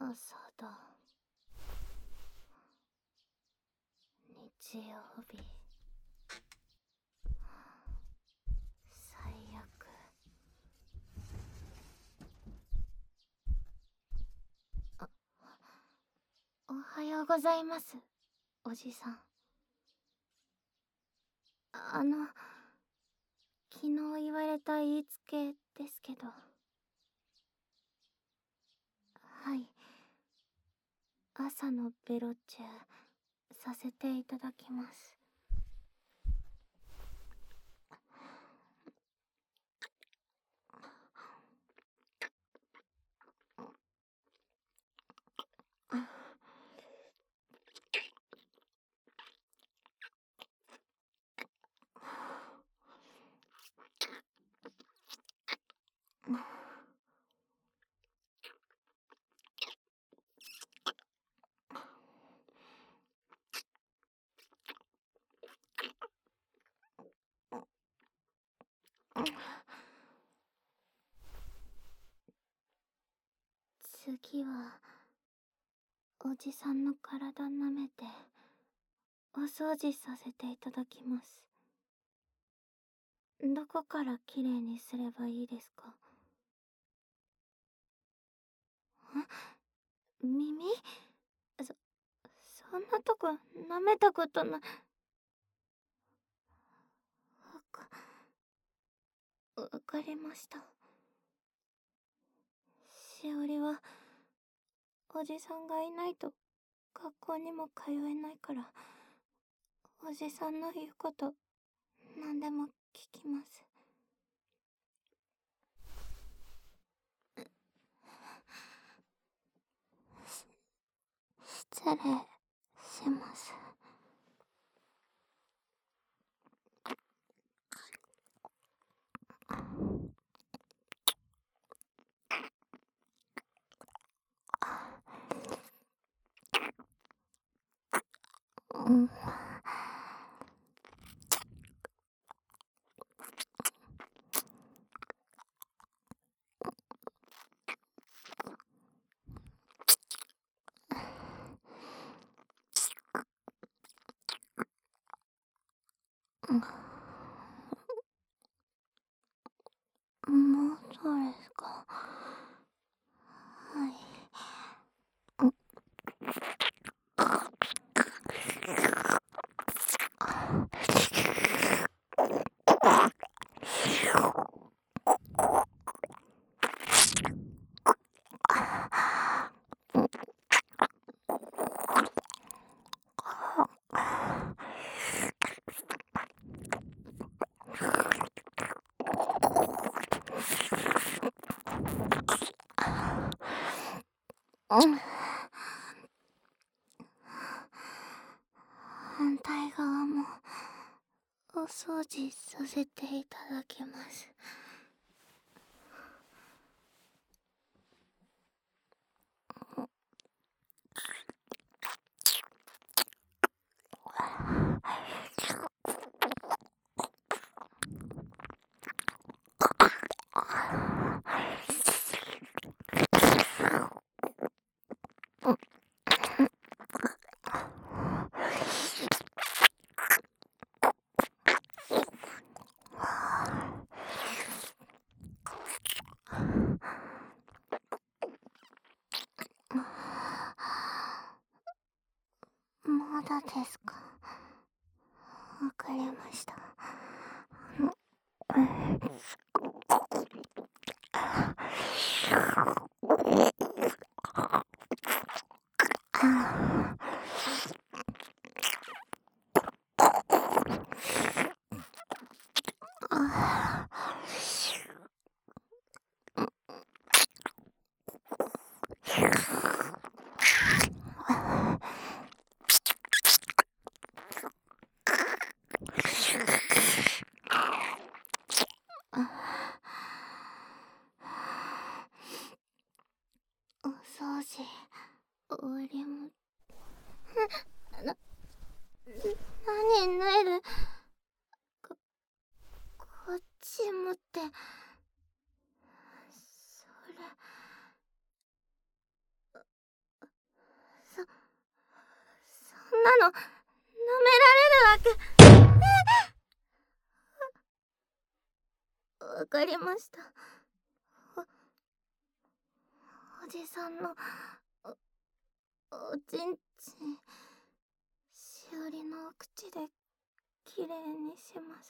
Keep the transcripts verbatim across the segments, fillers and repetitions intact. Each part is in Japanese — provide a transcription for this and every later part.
朝だ。日曜日。最悪。あ、おはようございます、おじさん。あの、昨日言われた言いつけですけど。はい。朝のベロチューさせていただきます。次はおじさんの体舐めてお掃除させていただきます。どこからきれいにすればいいですか？ん？耳？そ、そんなとこ舐めたことな。わか、わかりました。しおりはおじさんがいないと学校にも通えないから、おじさんの言うこと何でも聞きます。失礼します。うん。もうそうですか。はい。うん。反対側もお掃除させていただきます。まだですか？わかりました。お掃除終わりまんなの舐められるわけ。わかりました。お、おじさんのお、おちんちん、しおりのお口できれいにします。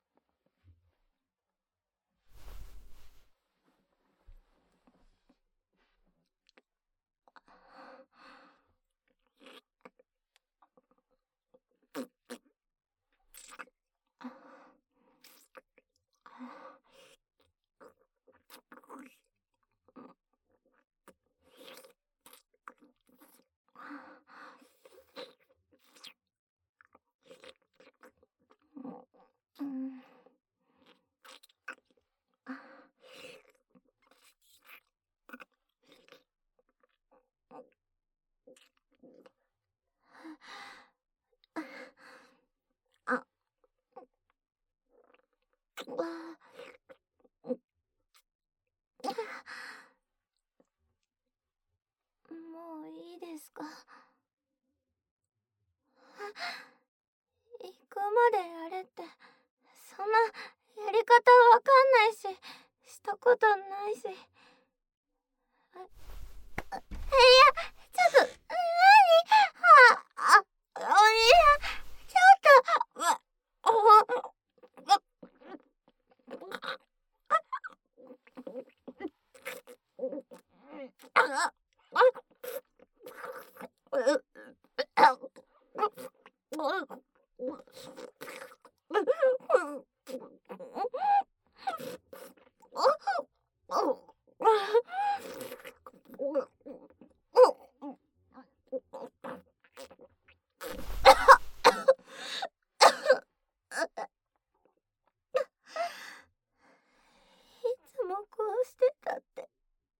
うん。あ、わあ、もういいですか？行くまでやれって、そんなやり方わかんないし、したことないし。え、いや、ちょっと、なに？あ、あ、お兄さん、ちょっと、わ、お、あ、いつもこうしてたって。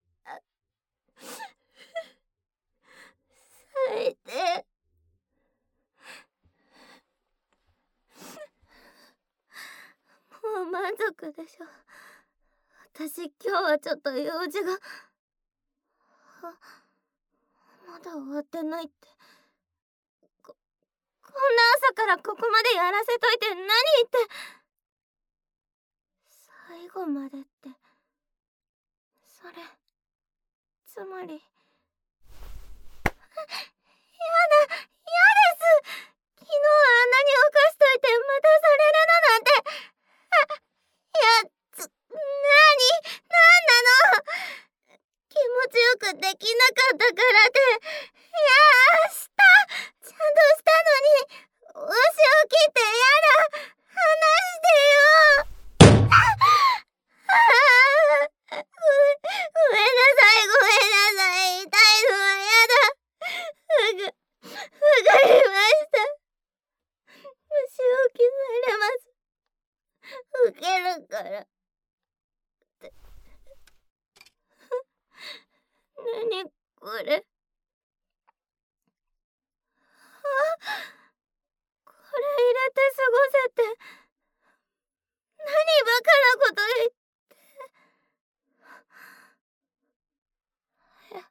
最低。もう満足でしょ。私今日はちょっと用事が。あ、まだ終わってないって。こ、こんな朝からここまでやらせといて何言って。最後までって、それ、つまり。やだ、嫌です。昨日あんなに犯しといてまたされるのなんて。あ、いや、つ、なに、なんなの。気持ちよくできなかったからって。いや、した。ちゃんとしたのに、わしを切ってやだ。離してよ。ああ、ご、ごめんなさい、ごめんなさい。痛いのはやだ。わか、わかりました。わしを切られます。受けるから。って。なにこれ。あ、これ入れて過ごせって。何バカなこと言って。や、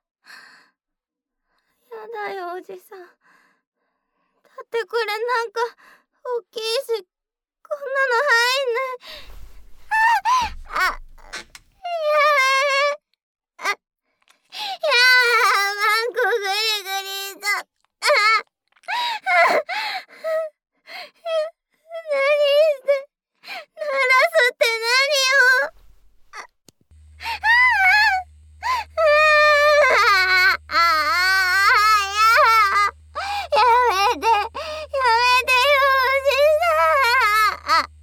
やだよおじさん。だってこれなんか大きいし、こんなの入んない。あ、あ、やめ。あ、やあ、マンコグリグリだ。あ、あ、何して、鳴らすって何を。あ、ああ、ああ、やめて、やめてよ、おじさん。あ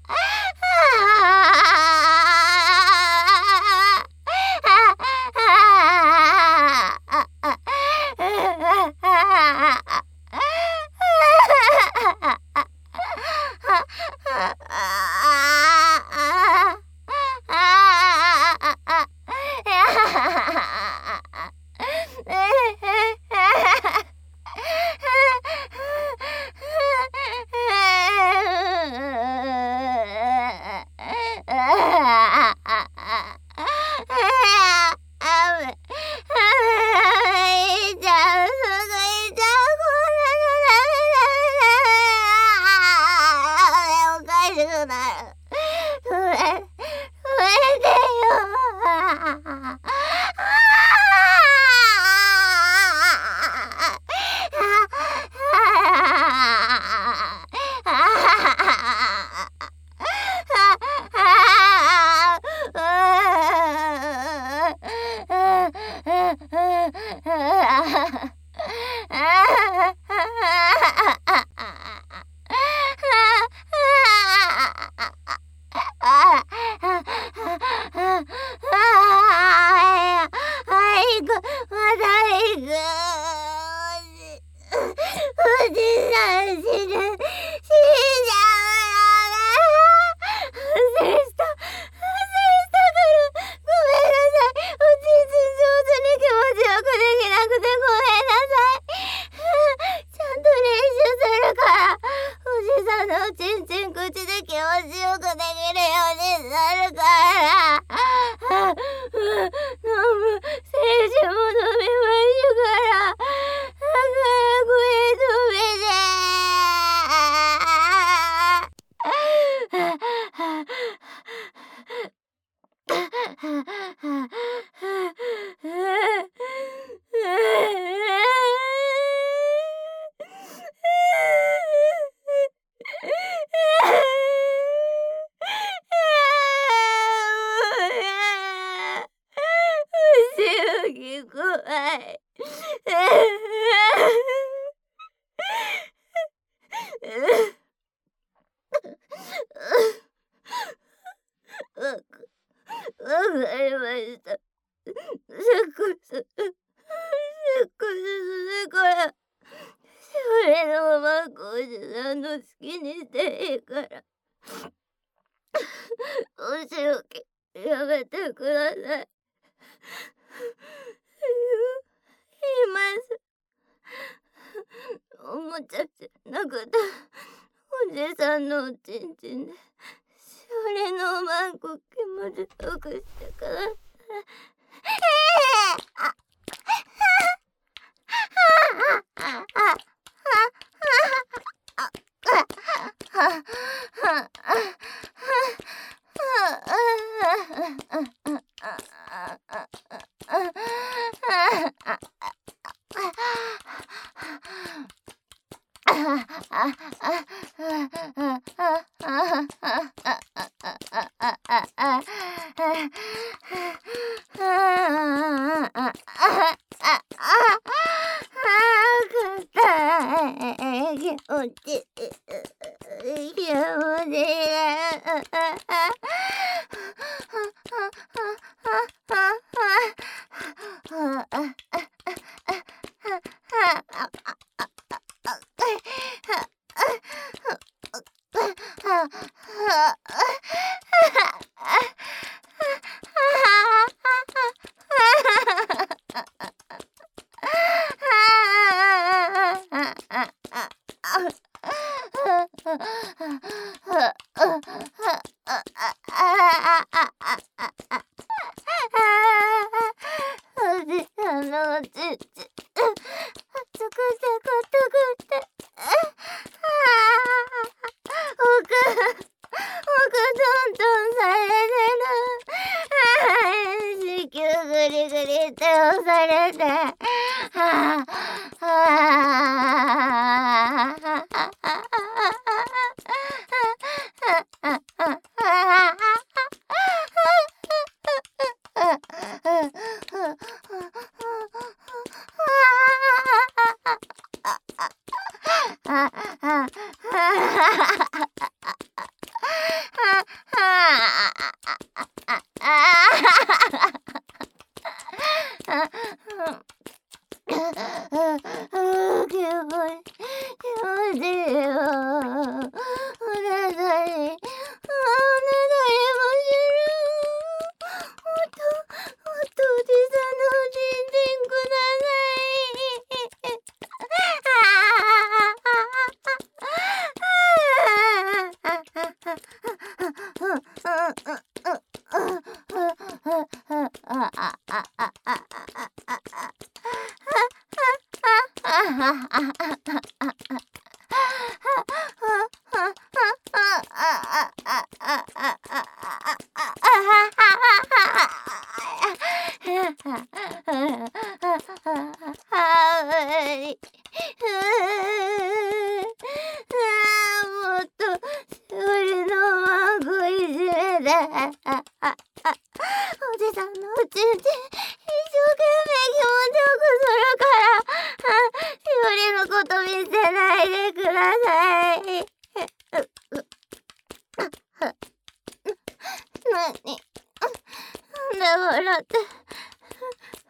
死ぬ、死んじゃうよね。忘れした、忘れしたから、ごめんなさい。おちんちん上手に気持ちよくできなくてごめんなさい。ちゃんと練習するから、おじさんのおちんちん口で気持ちよくできるようになるから。飲む、精子も飲みましょうから。だからこれ止めて。怖い。わかりました。セックス、セックスするから、それのままおじさんの好きにしていいから、お仕置きやめてください。言います。おもちゃじゃなくて、おじさんのおちんちんで、それのまんこ気持ちよくしてください。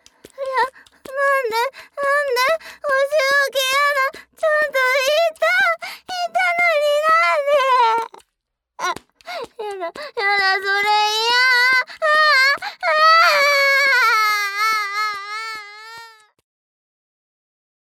なんで、なんで、お仕置きやだ。ちゃんと言いたい。 や